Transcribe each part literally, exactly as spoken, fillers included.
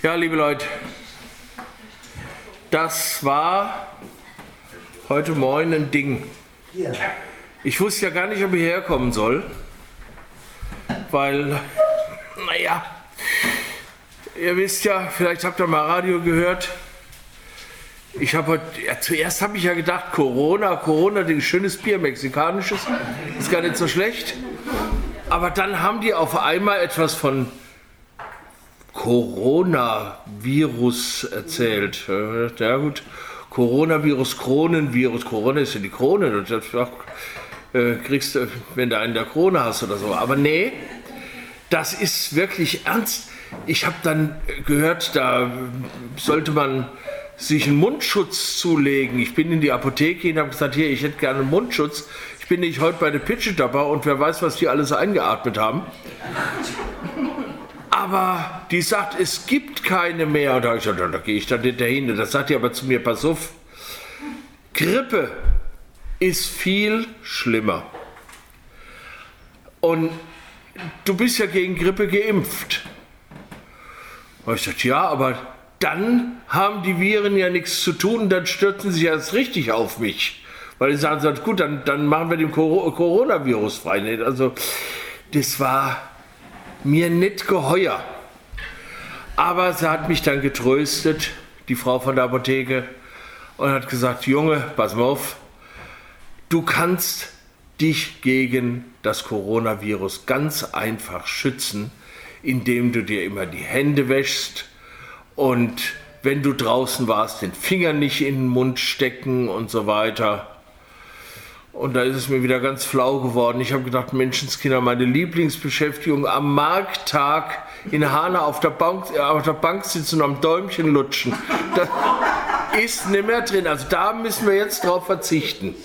Ja, liebe Leute, das war heute Morgen ein Ding. Ich wusste ja gar nicht, ob ich herkommen soll, weil, naja, ihr wisst ja, vielleicht habt ihr mal Radio gehört. Ich habe heute, ja, zuerst habe ich ja gedacht, Corona, Corona, ein schönes Bier, mexikanisches, ist gar nicht so schlecht. Aber dann haben die auf einmal etwas von Coronavirus erzählt. Ja gut, Coronavirus, Kronenvirus, Corona ist ja die Krone, das äh, kriegst du, wenn du einen der Krone hast oder so. Aber nee, das ist wirklich ernst. Ich habe dann gehört, da sollte man sich einen Mundschutz zulegen. Ich bin in die Apotheke und habe gesagt, hier, ich hätte gerne einen Mundschutz. Ich bin nicht heute bei der Pitche dabei und wer weiß, was die alles eingeatmet haben. Aber die sagt, es gibt keine mehr. Und da habe ich gesagt, da gehe ich dann hinterher. Das sagt die aber zu mir, pass auf, Grippe ist viel schlimmer. Und du bist ja gegen Grippe geimpft. Und ich sagte, ja, aber dann haben die Viren ja nichts zu tun, dann stürzen sie erst richtig auf mich. Weil die sagen, gut, dann, dann machen wir den Coronavirus frei. Also das war mir nicht geheuer. Aber sie hat mich dann getröstet, die Frau von der Apotheke, und hat gesagt, Junge, pass mal auf, du kannst dich gegen das Coronavirus ganz einfach schützen, indem du dir immer die Hände wäschst und wenn du draußen warst, den Finger nicht in den Mund stecken und so weiter. Und da ist es mir wieder ganz flau geworden. Ich habe gedacht, Menschenskinder, meine Lieblingsbeschäftigung am Markttag in Hanau auf der Bank, äh, auf der Bank sitzen und am Däumchen lutschen. Das ist nicht mehr drin. Also da müssen wir jetzt drauf verzichten.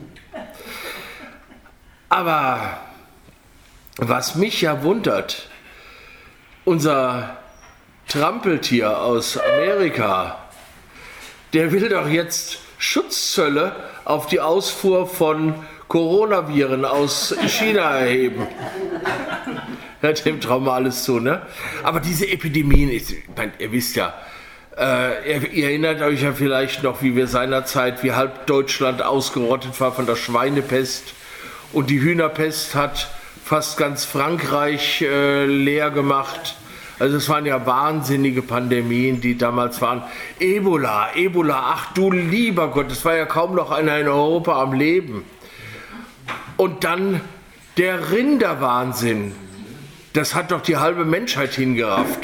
Aber was mich ja wundert, unser Trampeltier aus Amerika, der will doch jetzt Schutzzölle auf die Ausfuhr von Coronaviren aus China erheben. Hört dem Trauma alles zu, ne? Aber diese Epidemien, ich mein, ihr wisst ja, äh, ihr, ihr erinnert euch ja vielleicht noch, wie wir seinerzeit, wie halb Deutschland ausgerottet war von der Schweinepest und die Hühnerpest hat fast ganz Frankreich äh, leer gemacht. Also es waren ja wahnsinnige Pandemien, die damals waren. Ebola, Ebola, ach du lieber Gott, es war ja kaum noch einer in Europa am Leben. Und dann der Rinderwahnsinn, das hat doch die halbe Menschheit hingerafft.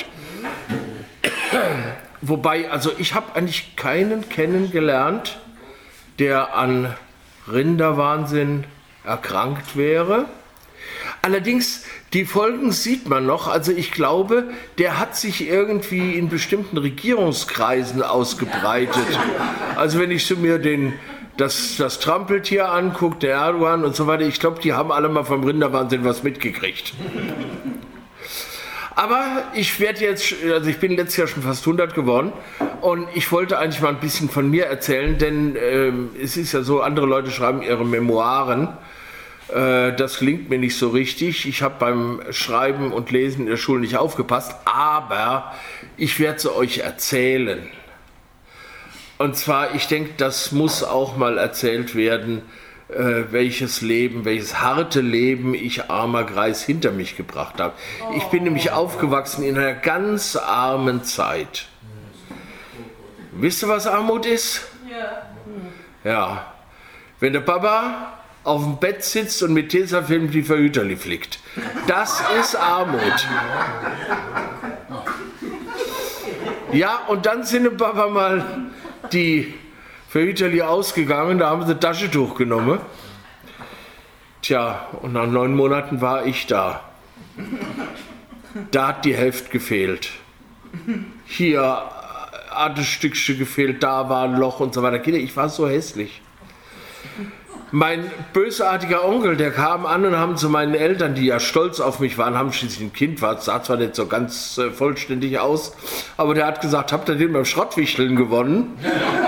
Wobei, also ich habe eigentlich keinen kennengelernt, der an Rinderwahnsinn erkrankt wäre. Allerdings, die Folgen sieht man noch. Also ich glaube, der hat sich irgendwie in bestimmten Regierungskreisen ausgebreitet. Also wenn ich so mir den, das, das Trampeltier angucke, der Erdogan und so weiter, ich glaube, die haben alle mal vom Rinderwahnsinn was mitgekriegt. Aber ich werde jetzt, also ich bin letztes Jahr schon fast hundert geworden und ich wollte eigentlich mal ein bisschen von mir erzählen, denn äh, es ist ja so, andere Leute schreiben ihre Memoiren. Das klingt mir nicht so richtig. Ich habe beim Schreiben und Lesen in der Schule nicht aufgepasst, aber ich werde es euch erzählen. Und zwar, ich denke, das muss auch mal erzählt werden, welches Leben, welches harte Leben ich, armer Greis, hinter mich gebracht habe. Ich bin nämlich aufgewachsen in einer ganz armen Zeit. Wisst ihr, was Armut ist? Ja. Ja. Wenn der Papa auf dem Bett sitzt und mit Tesafilm die Verhüterli flickt. Das ist Armut. Ja, und dann sind dem Papa mal die Verhüterli ausgegangen, da haben sie Taschentuch genommen. Tja, und nach neun Monaten war ich da. Da hat die Hälfte gefehlt. Hier hat ein Stückchen gefehlt, da war ein Loch und so weiter. Kinder, ich war so hässlich. Mein bösartiger Onkel, der kam an und haben zu meinen Eltern, die ja stolz auf mich waren, haben schließlich ein Kind, war, sah zwar nicht so ganz äh, vollständig aus, aber der hat gesagt, habt ihr den beim Schrottwichteln gewonnen?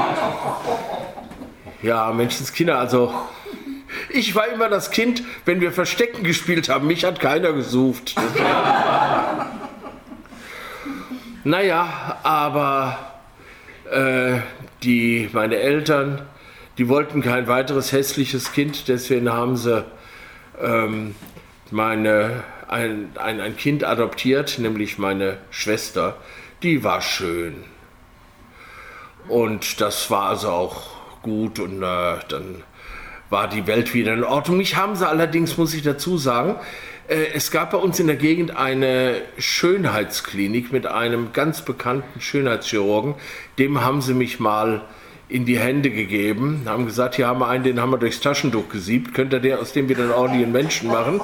Ja, Menschenskinder, also ich war immer das Kind, wenn wir Verstecken gespielt haben, mich hat keiner gesucht. Naja, aber äh, die, meine Eltern, die wollten kein weiteres hässliches Kind, deswegen haben sie ähm, meine, ein, ein, ein Kind adoptiert, nämlich meine Schwester. Die war schön. Und das war also auch gut und äh, dann war die Welt wieder in Ordnung. Mich haben sie allerdings, muss ich dazu sagen, äh, es gab bei uns in der Gegend eine Schönheitsklinik mit einem ganz bekannten Schönheitschirurgen. Dem haben sie mich mal in die Hände gegeben, haben gesagt, hier haben wir einen, den haben wir durchs Taschentuch gesiebt, könnt ihr der, aus dem wieder einen ordentlichen Menschen machen?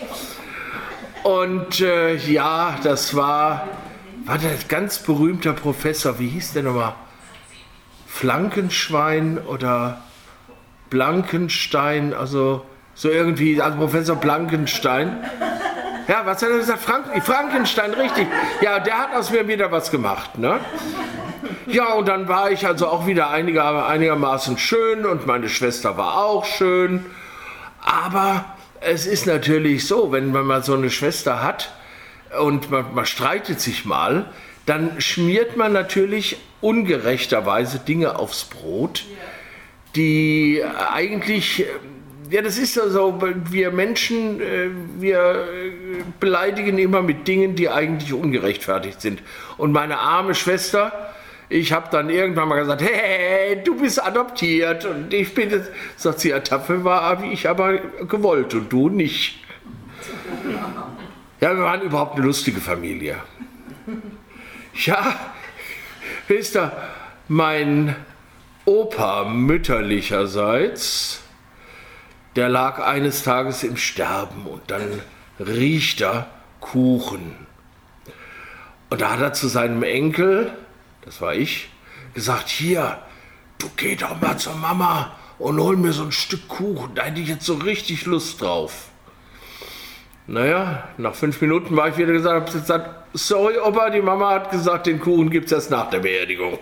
Und äh, ja, das war, war der ganz berühmter Professor, wie hieß der nochmal? Flankenschwein oder Blankenstein, also so irgendwie, also Professor Blankenstein. Ja, was hat er gesagt? Frank, Frankenstein, richtig. Ja, der hat aus mir wieder was gemacht, ne? Ja, und dann war ich also auch wieder einiger, einigermaßen schön und meine Schwester war auch schön. Aber es ist natürlich so, wenn man mal so eine Schwester hat und man, man streitet sich mal, dann schmiert man natürlich ungerechterweise Dinge aufs Brot, die eigentlich, ja, das ist ja so, wir Menschen, wir beleidigen immer mit Dingen, die eigentlich ungerechtfertigt sind. Und meine arme Schwester, ich habe dann irgendwann mal gesagt, hey, du bist adoptiert und ich bin jetzt, sagt sie, ja, dafür war ich aber gewollt und du nicht. Ja, wir waren überhaupt eine lustige Familie. Ja, wisst ihr, mein Opa mütterlicherseits, der lag eines Tages im Sterben und dann riecht er Kuchen. Und da hat er zu seinem Enkel, das war ich, gesagt, hier, du geh doch mal zur Mama und hol mir so ein Stück Kuchen, da hätte ich jetzt so richtig Lust drauf. Naja, nach fünf Minuten war ich wieder gesagt, hab gesagt, sorry Opa, die Mama hat gesagt, den Kuchen gibt's erst nach der Beerdigung.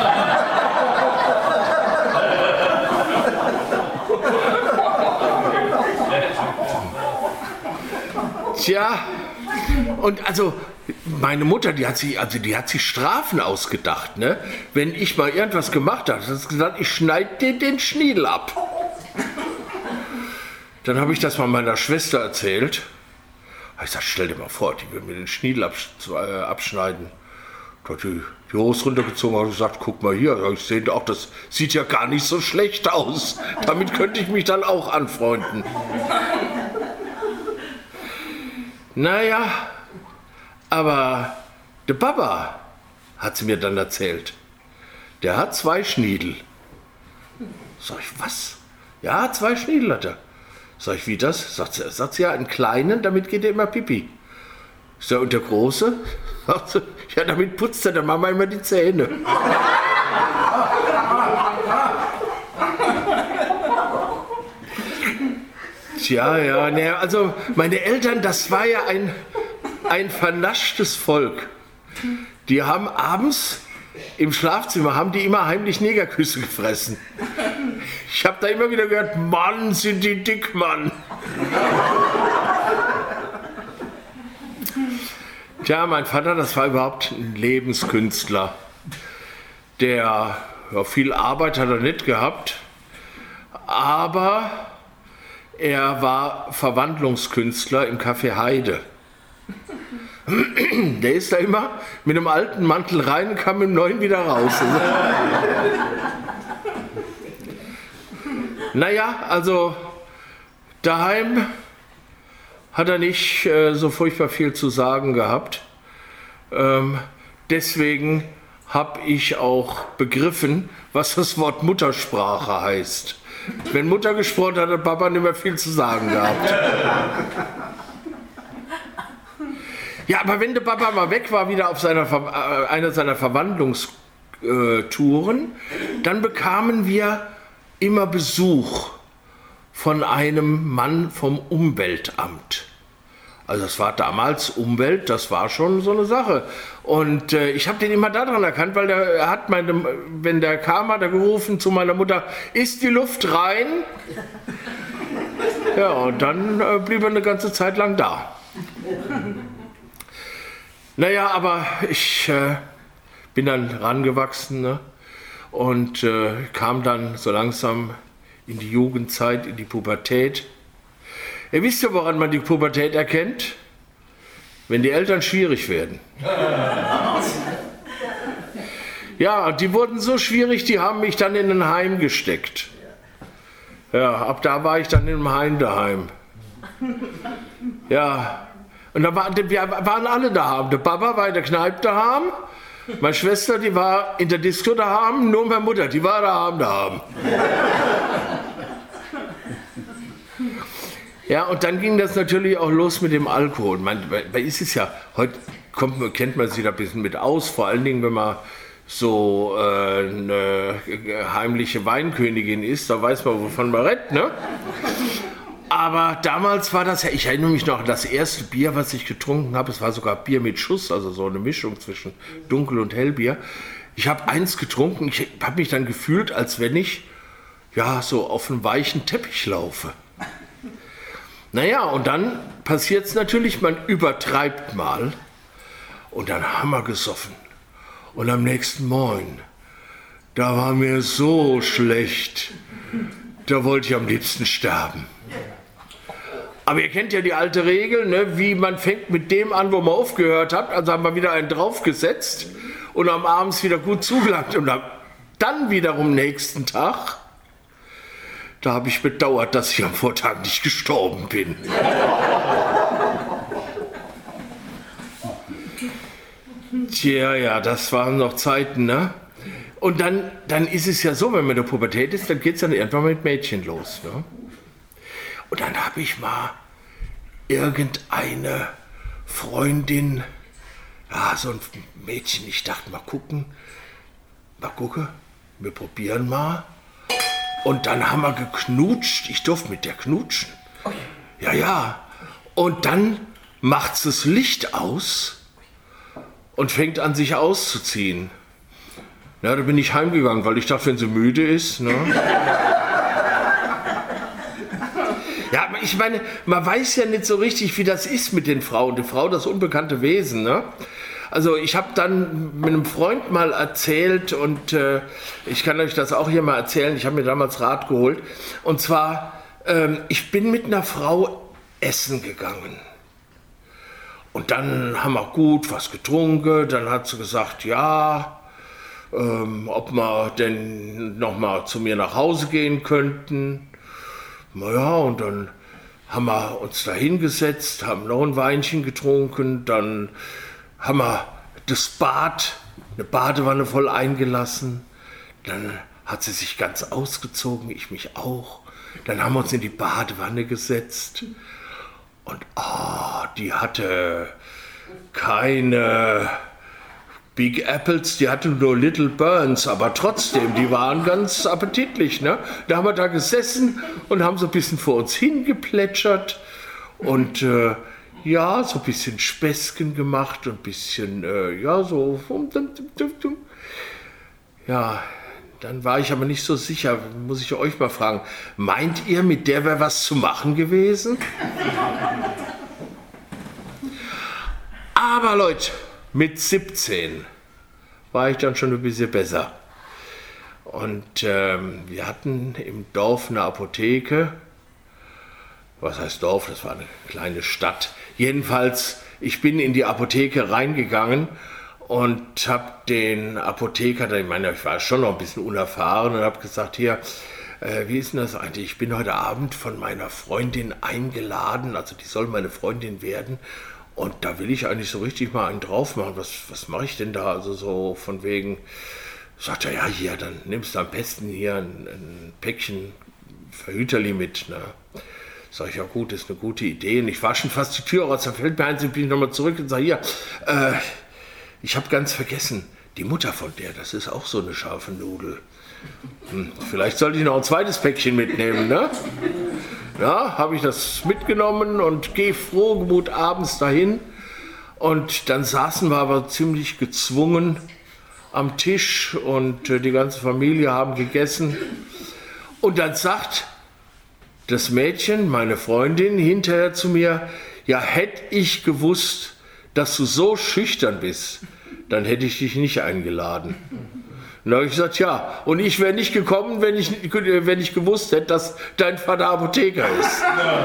Tja, und also meine Mutter, die hat sich, also die hat sich Strafen ausgedacht, ne? Wenn ich mal irgendwas gemacht habe, hat sie gesagt, ich schneide dir den Schniedel ab. Dann habe ich das mal meiner Schwester erzählt. Ich sag, stell dir mal vor, die will mir den Schniedel abschneiden. Da hat die die Hose runtergezogen und gesagt, guck mal hier, ich sehe auch, das sieht ja gar nicht so schlecht aus. Damit könnte ich mich dann auch anfreunden. Naja, aber der Papa, hat sie mir dann erzählt, der hat zwei Schniedel. Sag ich, was? Ja, zwei Schniedel hat er. Sag ich, wie das? Sagt sie, sagt sie, ja, einen kleinen, damit geht er immer Pipi. Ich sag, und der große? Sagt sie, ja, damit putzt er der Mama immer die Zähne. Tja, ja, ne, also meine Eltern, das war ja ein, ein vernaschtes Volk. Die haben abends im Schlafzimmer, haben die immer heimlich Negerküsse gefressen. Ich habe da immer wieder gehört, Mann, sind die dick, Mann. Tja, mein Vater, das war überhaupt ein Lebenskünstler. Der, ja, viel Arbeit hat er nicht gehabt, aber er war Verwandlungskünstler im Café Heide. Der ist da immer mit einem alten Mantel rein und kam mit dem neuen wieder raus. Naja, also daheim hat er nicht äh, so furchtbar viel zu sagen gehabt. Ähm, deswegen habe ich auch begriffen, was das Wort Muttersprache heißt. Wenn Mutter gesprochen hat, hat Papa nicht mehr viel zu sagen gehabt. Ja, aber wenn der Papa mal weg war, wieder auf seiner, äh, einer seiner Verwandlungstouren, dann bekamen wir immer Besuch von einem Mann vom Umweltamt. Also das war damals Umwelt, das war schon so eine Sache. Und äh, ich habe den immer daran erkannt, weil der hat meine, wenn der kam, hat er gerufen zu meiner Mutter, ist die Luft rein? Ja, und dann äh, blieb er eine ganze Zeit lang da. Naja, aber ich äh, bin dann rangewachsen, ne? Und äh, kam dann so langsam in die Jugendzeit, in die Pubertät. Ihr wisst ja, woran man die Pubertät erkennt? Wenn die Eltern schwierig werden. Ja, die wurden so schwierig, die haben mich dann in ein Heim gesteckt. Ja, ab da war ich dann in einem Heim daheim. Ja, und da war, wir waren alle daheim. Der Papa war in der Kneipe daheim, meine Schwester, die war in der Disco daheim, nur meine Mutter, die war daheim daheim. Ja, und dann ging das natürlich auch los mit dem Alkohol. Man, man ist es ja, heute kommt, kennt man sich da ein bisschen mit aus, vor allen Dingen, wenn man so äh, eine heimliche Weinkönigin ist, da weiß man, wovon man redet, ne? Aber damals war das ja, ich erinnere mich noch an das erste Bier, was ich getrunken habe, es war sogar Bier mit Schuss, also so eine Mischung zwischen Dunkel- und Hellbier. Ich habe eins getrunken, ich habe mich dann gefühlt, als wenn ich ja so auf einem weichen Teppich laufe. Naja, und dann passiert es natürlich, man übertreibt mal und dann haben wir gesoffen. Und am nächsten Morgen, da war mir so schlecht, da wollte ich am liebsten sterben. Aber ihr kennt ja die alte Regel, ne? Wie man fängt mit dem an, wo man aufgehört hat, also haben wir wieder einen draufgesetzt und am Abend wieder gut zugelangt. Und dann wiederum nächsten Tag, da habe ich bedauert, dass ich am Vortag nicht gestorben bin. Tja, ja, das waren noch Zeiten, ne? Und dann, dann ist es ja so, wenn man in der Pubertät ist, dann geht es dann irgendwann mit Mädchen los, ne? Und dann habe ich mal irgendeine Freundin, ja, so ein Mädchen, ich dachte, mal gucken, mal gucken, wir probieren mal. Und dann haben wir geknutscht, ich durfte mit der knutschen. Ja, ja. Und dann macht sie das Licht aus und fängt an, sich auszuziehen. Ja, da bin ich heimgegangen, weil ich dachte, wenn sie müde ist, ne? Ja, ich meine, man weiß ja nicht so richtig, wie das ist mit den Frauen. Die Frau, das unbekannte Wesen, ne? Also ich habe dann mit einem Freund mal erzählt und äh, ich kann euch das auch hier mal erzählen, ich habe mir damals Rat geholt. Und zwar, ähm, ich bin mit einer Frau essen gegangen. Und dann haben wir gut was getrunken, dann hat sie gesagt, ja, ähm, ob wir denn nochmal zu mir nach Hause gehen könnten. Naja, und dann haben wir uns da hingesetzt, haben noch ein Weinchen getrunken, dann haben wir das Bad, eine Badewanne voll eingelassen, dann hat sie sich ganz ausgezogen, ich mich auch, dann haben wir uns in die Badewanne gesetzt und oh, die hatte keine Big Apples, die hatten nur Little Burns, aber trotzdem, die waren ganz appetitlich, ne? Da haben wir da gesessen und haben so ein bisschen vor uns hingeplätschert und äh, ja, so ein bisschen Späßchen gemacht und ein bisschen, äh, ja, so. Ja, dann war ich aber nicht so sicher, muss ich euch mal fragen, meint ihr, mit der wäre was zu machen gewesen? Aber Leute, mit siebzehn war ich dann schon ein bisschen besser. Und ähm, wir hatten im Dorf eine Apotheke. Was heißt Dorf? Das war eine kleine Stadt. Jedenfalls, ich bin in die Apotheke reingegangen und habe den Apotheker, ich meine, ich war schon noch ein bisschen unerfahren und habe gesagt, hier, äh, wie ist denn das eigentlich? Ich bin heute Abend von meiner Freundin eingeladen, also die soll meine Freundin werden. Und da will ich eigentlich so richtig mal einen drauf machen. Was, was mache ich denn da? Also so von wegen, sagt er, ja, hier, dann nimmst du am besten hier ein, ein Päckchen Verhüterli mit. Ne? Sag ich, ja gut, das ist eine gute Idee. Und ich war schon fast die Tür raus, da fällt mir eins, bin ich nochmal zurück und sage, hier, äh, ich habe ganz vergessen, die Mutter von der, das ist auch so eine scharfe Nudel. Hm, vielleicht sollte ich noch ein zweites Päckchen mitnehmen, ne? Ja, habe ich das mitgenommen und gehe frohgemut abends dahin. Und dann saßen wir aber ziemlich gezwungen am Tisch und äh, die ganze Familie haben gegessen. Und dann sagt das Mädchen, meine Freundin, hinterher zu mir, ja, hätte ich gewusst, dass du so schüchtern bist, dann hätte ich dich nicht eingeladen. Und da habe ich gesagt, ja, und ich wäre nicht gekommen, wenn ich, wenn ich gewusst hätte, dass dein Vater Apotheker ist.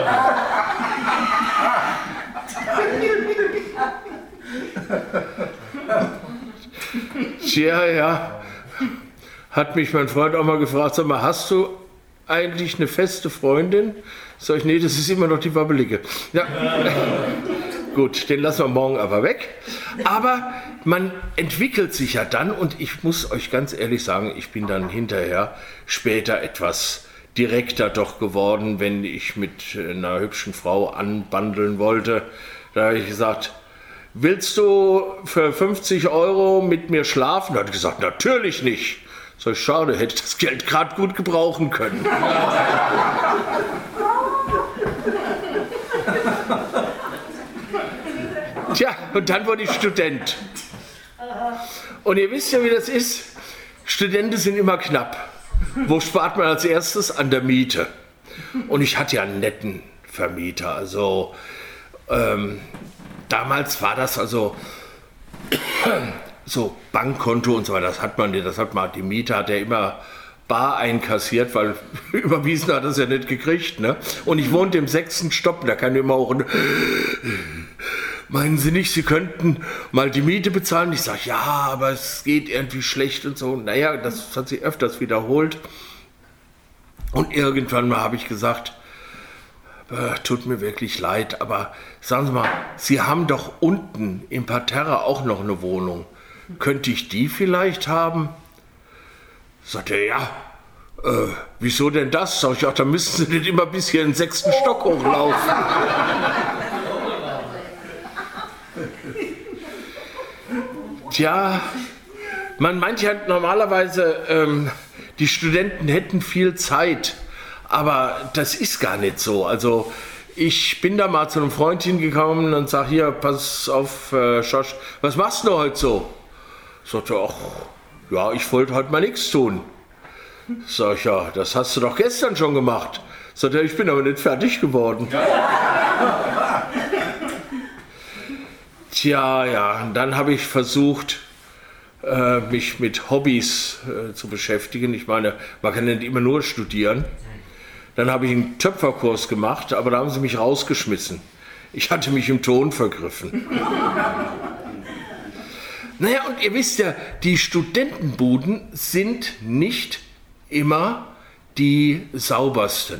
Tja, ja, hat mich mein Freund auch mal gefragt, sag mal, hast du eigentlich eine feste Freundin? Sag ich, nee, das ist immer noch die Wabbelige. Ja. Gut, den lassen wir morgen aber weg. Aber man entwickelt sich ja dann, und ich muss euch ganz ehrlich sagen, ich bin dann hinterher später etwas direkter doch geworden, wenn ich mit einer hübschen Frau anbandeln wollte. Da habe ich gesagt, willst du für fünfzig Euro mit mir schlafen? Da hat er gesagt, natürlich nicht. Sag ich, schade, hätte ich das Geld gerade gut gebrauchen können. Tja, und dann wurde ich Student. Und ihr wisst ja, wie das ist. Studenten sind immer knapp. Wo spart man als erstes? An der Miete. Und ich hatte ja einen netten Vermieter. Also ähm, damals war das also so Bankkonto und so weiter. Das hat man, das hat man, die Miete hat ja immer bar einkassiert, weil überwiesen hat er es ja nicht gekriegt. Ne? Und ich wohnte im sechsten Stock, da kann ich immer auch... Meinen Sie nicht, Sie könnten mal die Miete bezahlen? Ich sage, ja, aber es geht irgendwie schlecht und so. Naja, das hat sich öfters wiederholt. Und irgendwann mal habe ich gesagt, äh, tut mir wirklich leid, aber sagen Sie mal, Sie haben doch unten im Parterre auch noch eine Wohnung. Könnte ich die vielleicht haben? Sagt er, ja. Äh, wieso denn das? Sag ich, ach, da müssten Sie nicht immer bis hier in den sechsten Stock hochlaufen. Tja, man meint ja normalerweise, ähm, die Studenten hätten viel Zeit, aber das ist gar nicht so. Also ich bin da mal zu einem Freund hingekommen und sage, hier, pass auf, äh, Schorsch, was machst du heute so? Sagt er, ach, ja, ich wollte heute mal nichts tun. Sag ich, ja, das hast du doch gestern schon gemacht. Sagt er, ich bin aber nicht fertig geworden. Tja, ja, und dann habe ich versucht, äh, mich mit Hobbys äh, zu beschäftigen. Ich meine, man kann nicht immer nur studieren. Dann habe ich einen Töpferkurs gemacht, aber da haben sie mich rausgeschmissen. Ich hatte mich im Ton vergriffen. Naja, und ihr wisst ja, die Studentenbuden sind nicht immer die saubersten.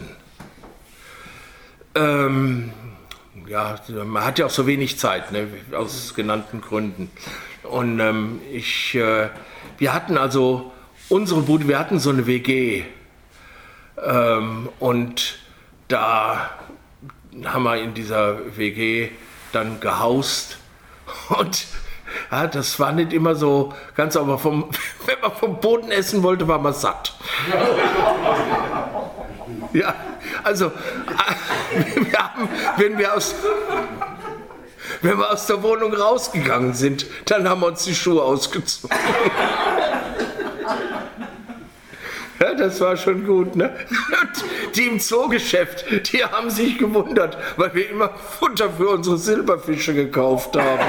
Ähm... Ja, man hat ja auch so wenig Zeit, ne, aus genannten Gründen. Und ähm, ich, äh, wir hatten also unsere Bude, wir hatten so eine W G. Ähm, und da haben wir in dieser W G dann gehaust. Und ja, das war nicht immer so ganz, aber vom, wenn man vom Boden essen wollte, war man satt. Ja, also, wir haben, wenn, wir aus, wenn wir aus der Wohnung rausgegangen sind, dann haben wir uns die Schuhe ausgezogen. Ja, das war schon gut, ne? Und die im Zoogeschäft, die haben sich gewundert, weil wir immer Futter für unsere Silberfische gekauft haben.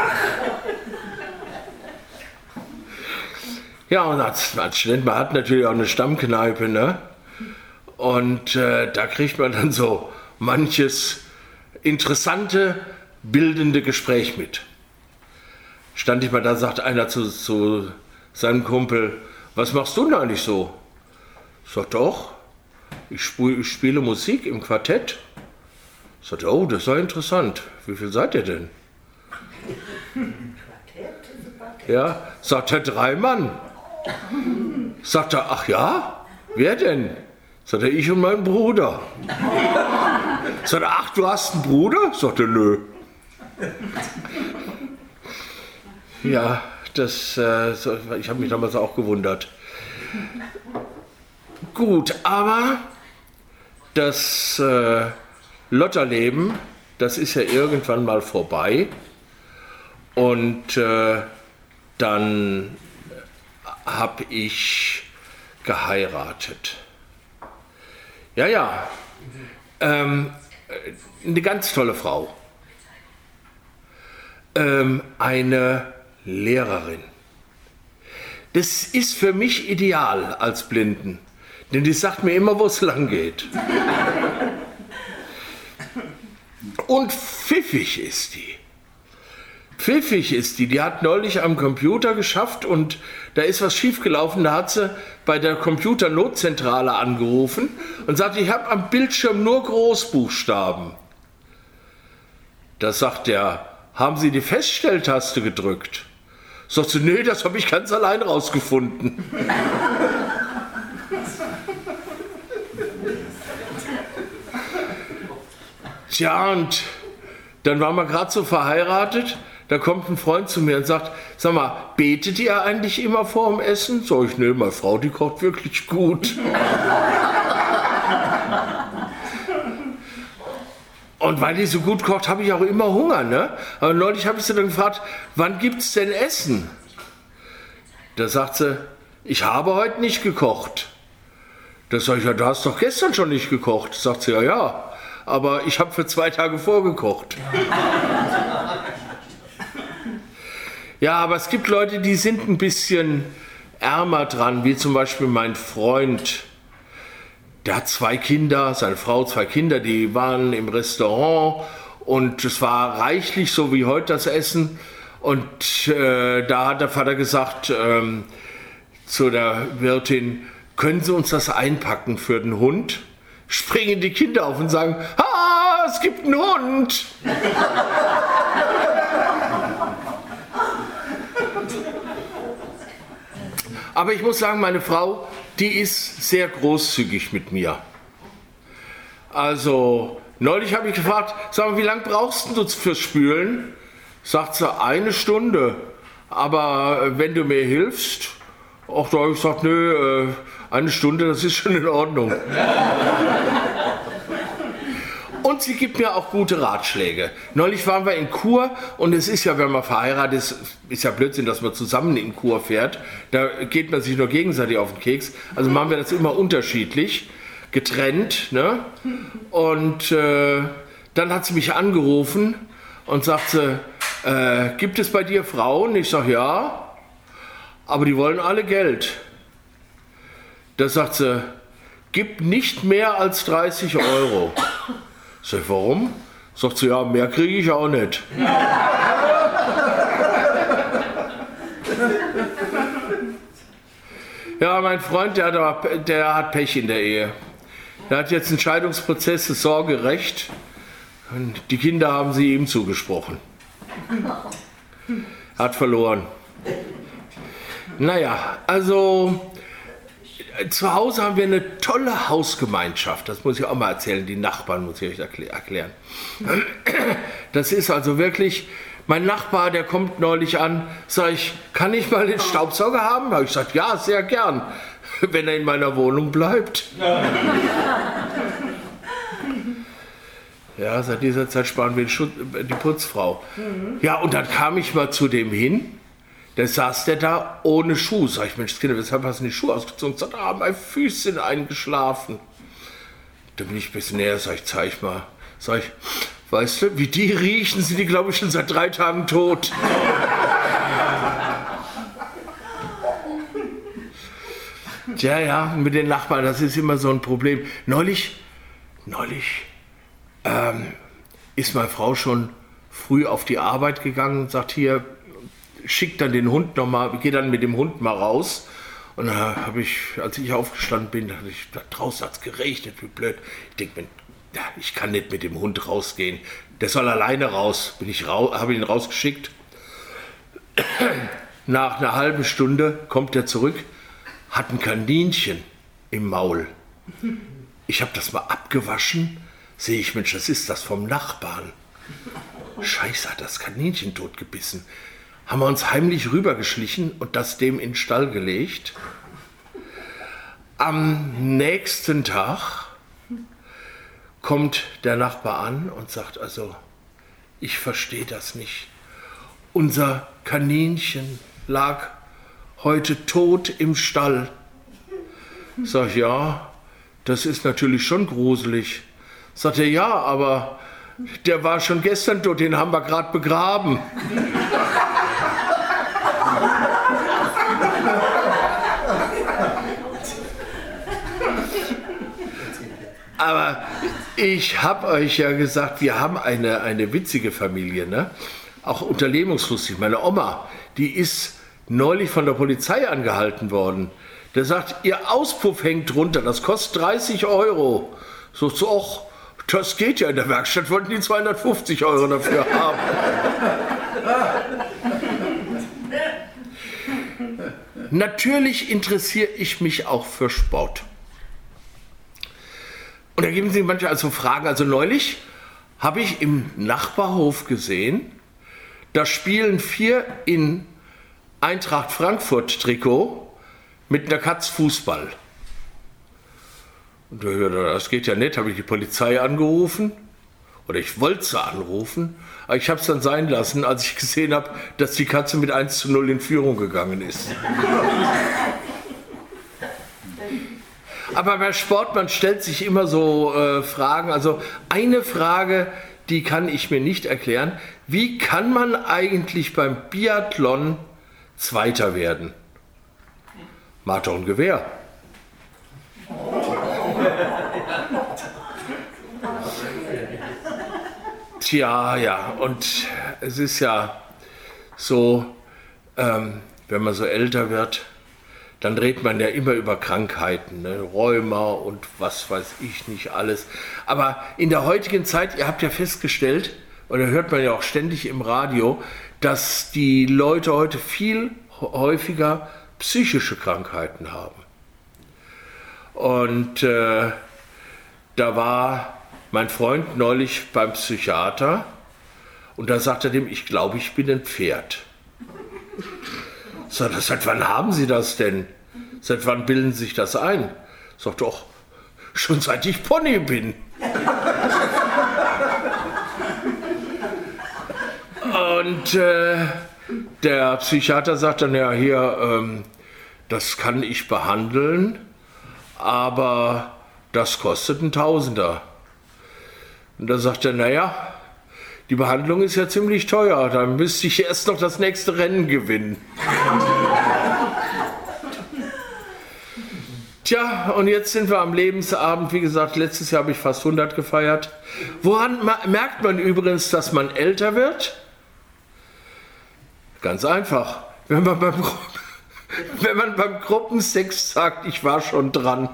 Ja, und als, als Student, man hat natürlich auch eine Stammkneipe, ne? Und äh, da kriegt man dann so manches interessante, bildende Gespräch mit. Stand ich mal da, sagt einer zu, zu seinem Kumpel, was machst du denn eigentlich so? Sagt, doch, ich, sp- ich spiele Musik im Quartett. Sagt, oh, das ist ja interessant. Wie viel seid ihr denn? Ja, sagt er, drei Mann. Sagt er, ach ja, wer denn? Sagt er, ich und mein Bruder. Sagt er, ach, du hast einen Bruder? Sagt er, nö. Ja, das, äh, ich habe mich damals auch gewundert. Gut, aber das äh, Lotterleben, das ist ja irgendwann mal vorbei. Und äh, dann habe ich geheiratet. Ja, ja, ähm, eine ganz tolle Frau. ähm, eine Lehrerin. Das ist für mich ideal als Blinden, denn die sagt mir immer, wo es lang geht. Und pfiffig ist die. Pfiffig ist die. Die hat neulich am Computer geschafft und da ist was schiefgelaufen. Da hat sie bei der Computernotzentrale angerufen und sagt, ich habe am Bildschirm nur Großbuchstaben. Da sagt der, haben Sie die Feststelltaste gedrückt? Sagt sie, nee, das habe ich ganz allein rausgefunden. Tja, und dann waren wir gerade so verheiratet, da kommt ein Freund zu mir und sagt, sag mal, betet ihr eigentlich immer vor dem Essen? Sag ich, nee, meine Frau, die kocht wirklich gut. Und weil die so gut kocht, habe ich auch immer Hunger, ne? Aber neulich habe ich sie dann gefragt, wann gibt's denn Essen? Da sagt sie, ich habe heute nicht gekocht. Da sage ich, ja, du hast doch gestern schon nicht gekocht. Sagt sie, ja, ja, aber ich habe für zwei Tage vorgekocht. Ja, aber es gibt Leute, die sind ein bisschen ärmer dran, wie zum Beispiel mein Freund. Der hat zwei Kinder, seine Frau, zwei Kinder, die waren im Restaurant und es war reichlich, so wie heute das Essen. Und äh, da hat der Vater gesagt ähm, zu der Wirtin, können Sie uns das einpacken für den Hund? Springen die Kinder auf und sagen, ah, es gibt einen Hund. Aber ich muss sagen, meine Frau, die ist sehr großzügig mit mir. Also, neulich habe ich gefragt, sag mal, wie lange brauchst du fürs Spülen? Sagt sie, eine Stunde. Aber wenn du mir hilfst, auch da habe ich gesagt, nö, eine Stunde, das ist schon in Ordnung. Und sie gibt mir auch gute Ratschläge. Neulich waren wir in Chur und es ist ja, wenn man verheiratet ist, ist ja Blödsinn, dass man zusammen in Chur fährt. Da geht man sich nur gegenseitig auf den Keks. Also machen wir das immer unterschiedlich, getrennt. Ne? Und äh, dann hat sie mich angerufen und sagte, äh, gibt es bei dir Frauen? Ich sage, ja, aber die wollen alle Geld. Da sagt sie, gib nicht mehr als dreißig Euro. Sag ich, warum? Sagt sie, ja, mehr kriege ich auch nicht. Ja, mein Freund, der hat, der hat Pech in der Ehe. Der hat jetzt einen Scheidungsprozess, das Sorgerecht. Und die Kinder haben sie ihm zugesprochen. Er hat verloren. Naja, also zu Hause haben wir eine tolle Hausgemeinschaft. Das muss ich auch mal erzählen, die Nachbarn muss ich euch erklären. Das ist also wirklich, mein Nachbar, der kommt neulich an, sag ich, kann ich mal den Staubsauger haben? Da habe ich gesagt, ja, sehr gern, wenn er in meiner Wohnung bleibt. Ja, seit dieser Zeit sparen wir die Putzfrau. Ja, und dann kam ich mal zu dem hin. Da saß der da ohne Schuh. Sag ich, Mensch, Kinder, weshalb hast du die Schuhe ausgezogen? Sag, ah, mein Füßchen eingeschlafen. Da bin ich ein bisschen näher, sag ich, zeig mal. Sag ich, weißt du, wie die riechen, sind die, glaube ich, schon seit drei Tagen tot. Tja, ja, mit den Nachbarn, das ist immer so ein Problem. Neulich, neulich ähm, ist meine Frau schon früh auf die Arbeit gegangen und sagt, hier, schickt dann den Hund nochmal, gehe dann mit dem Hund mal raus. Und da habe ich, als ich aufgestanden bin, dachte ich, da draußen hat es geregnet, wie blöd. Ich denke mir, ja, ich kann nicht mit dem Hund rausgehen. Der soll alleine raus. Bin ich raus, habe ihn rausgeschickt. Nach einer halben Stunde kommt er zurück, hat ein Kaninchen im Maul. Ich habe das mal abgewaschen, sehe ich, Mensch, das ist das vom Nachbarn. Scheiße, hat das Kaninchen totgebissen. Haben wir uns heimlich rübergeschlichen und das dem in den Stall gelegt. Am nächsten Tag kommt der Nachbar an und sagt, also, ich verstehe das nicht. Unser Kaninchen lag heute tot im Stall. Sag ich, ja, das ist natürlich schon gruselig. Sagt er, ja, aber der war schon gestern tot, den haben wir gerade begraben. Aber ich habe euch ja gesagt, wir haben eine, eine witzige Familie, ne? Auch unternehmungslustig. Meine Oma, die ist neulich von der Polizei angehalten worden. Der sagt, ihr Auspuff hängt runter, das kostet dreißig Euro. So, so, ach, das geht ja, in der Werkstatt wollten die zweihundertfünfzig Euro dafür haben. Natürlich interessiere ich mich auch für Sport. Und da geben sich manche also Fragen. Also neulich habe ich im Nachbarhof gesehen, da spielen vier in Eintracht Frankfurt Trikot mit einer Katz Fußball. Und das geht ja nicht, habe ich die Polizei angerufen. Oder ich wollte sie anrufen. Aber ich habe es dann sein lassen, als ich gesehen habe, dass die Katze mit eins zu null in Führung gegangen ist. Aber bei Sport, man stellt sich immer so äh, Fragen. Also eine Frage, die kann ich mir nicht erklären. Wie kann man eigentlich beim Biathlon Zweiter werden? Marter und Gewehr. Tja, ja, und es ist ja so, ähm, wenn man so älter wird, dann redet man ja immer über Krankheiten, ne? Rheuma und was weiß ich nicht alles. Aber in der heutigen Zeit, ihr habt ja festgestellt, oder hört man ja auch ständig im Radio, dass die Leute heute viel häufiger psychische Krankheiten haben. Und äh, da war mein Freund neulich beim Psychiater und da sagt er dem, ich glaube, ich bin ein Pferd. Sagt er, seit wann haben Sie das denn? Seit wann bilden Sie sich das ein? Sagt er, doch, schon seit ich Pony bin. Und äh, der Psychiater sagt dann, ja, hier, ähm, das kann ich behandeln, aber das kostet ein Tausender. Und da sagt er, naja, die Behandlung ist ja ziemlich teuer, dann müsste ich erst noch das nächste Rennen gewinnen. Tja, und jetzt sind wir am Lebensabend, wie gesagt, letztes Jahr habe ich fast hundert gefeiert. Woran merkt man übrigens, dass man älter wird? Ganz einfach, wenn man beim, wenn man beim Gruppensex sagt, ich war schon dran.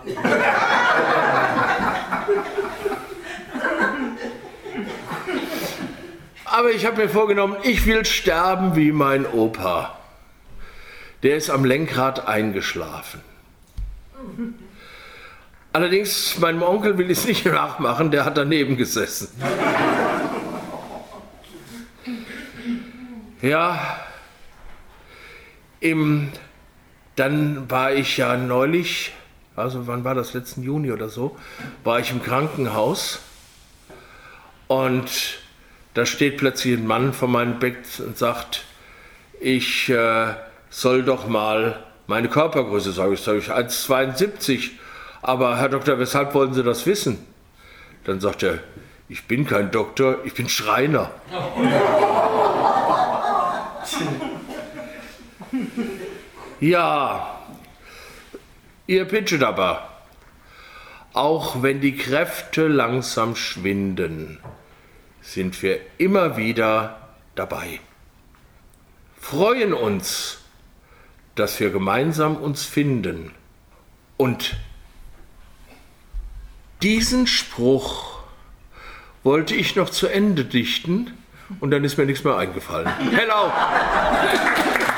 Aber ich habe mir vorgenommen, ich will sterben wie mein Opa. Der ist am Lenkrad eingeschlafen. Allerdings, meinem Onkel will ich es nicht nachmachen, der hat daneben gesessen. Ja, im, dann war ich ja neulich, also wann war das, letzten Juni oder so, war ich im Krankenhaus und da steht plötzlich ein Mann vor meinem Bett und sagt, ich äh, soll doch mal meine Körpergröße sagen. Ich sage, eins Komma zweiundsiebzig. Aber Herr Doktor, weshalb wollen Sie das wissen? Dann sagt er, ich bin kein Doktor, ich bin Schreiner. Ja, ihr pitchet aber, auch wenn die Kräfte langsam schwinden, sind wir immer wieder dabei. Freuen uns, dass wir gemeinsam uns finden. Und diesen Spruch wollte ich noch zu Ende dichten und dann ist mir nichts mehr eingefallen. Hello!